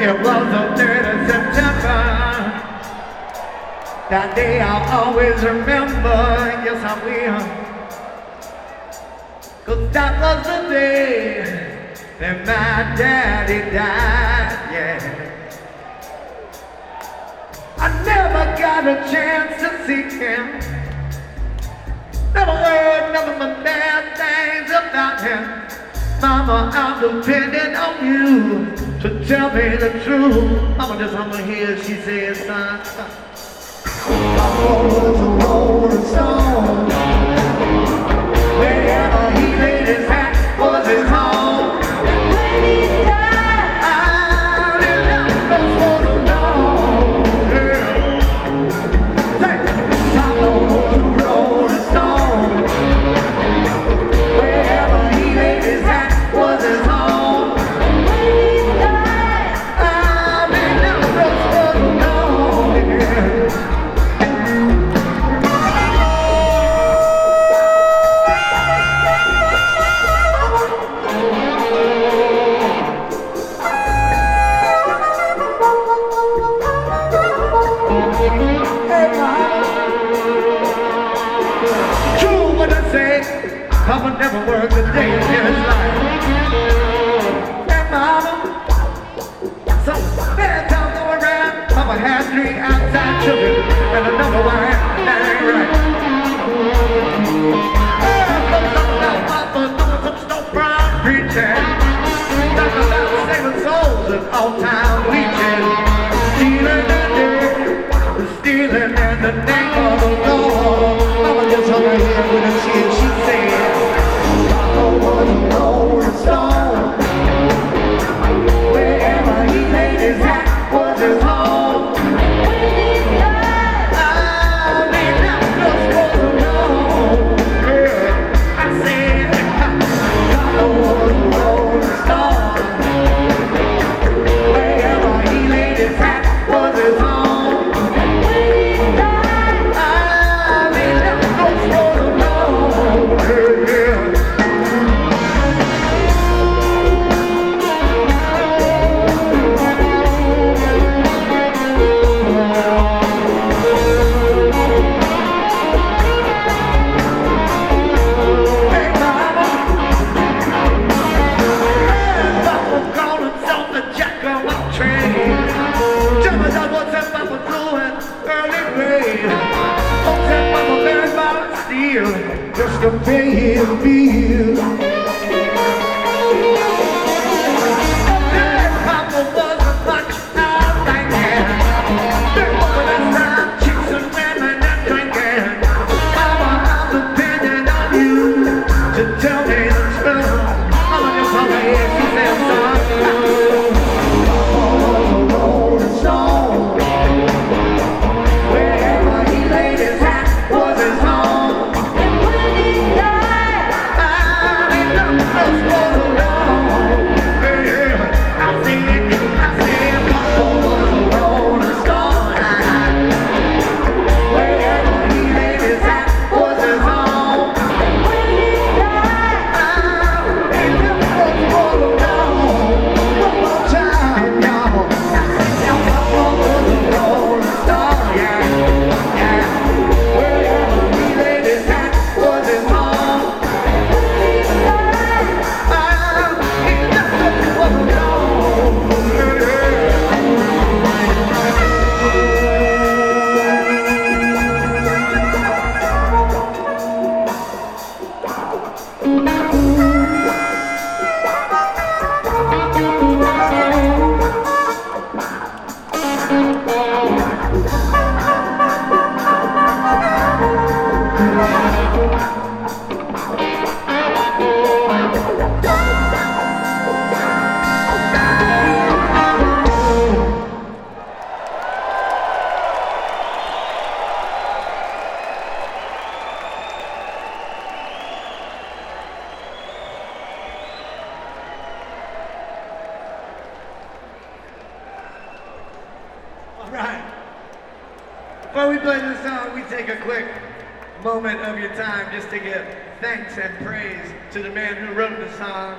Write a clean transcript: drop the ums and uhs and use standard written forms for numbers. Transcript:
It was the 3rd of September. That day I'll always remember. Yes, I will. 'Cause that was the day that my daddy died, yeah. I never got a chance to see him. Never heard nothing but bad things about him. Mama, I'm depending on you to tell me the truth. Mama, just humble here, she said, son. Papa was a rolling stone. Wherever he laid his hat was his home. When he died, I didn't know for the long. Papa was a rolling stone. Wherever he laid his hat was his home. When he died, I didn't know for the long. True what I say, Papa never worked a day in his life. And Mama, some bad times go around. Papa had 3 outside children and another wife. That ain't right. Papa doing some snowbound preaching. Talking about saving souls and all-time leeches. Stealing the dirt, stealing in the name of the Lord. Mama just hung her head with her chin. She said, Papa was a rolling stone. Wherever he laid his hat was his home. When he died, I mean, that just was alone. Yeah, I said, Papa was a rolling stone. Wherever he laid his hat was his home. Just to pay his bill. Papa wasn't much out like that. Over that time, chicks and women and drinking. Mama, I'm depending on you to tell me the truth. Mama just hung her head, she said, son. Papa was a rolling stone. Wherever he laid his hat was his home. Before we play this song, we take a quick moment of your time just to give thanks and praise to the man who wrote the song.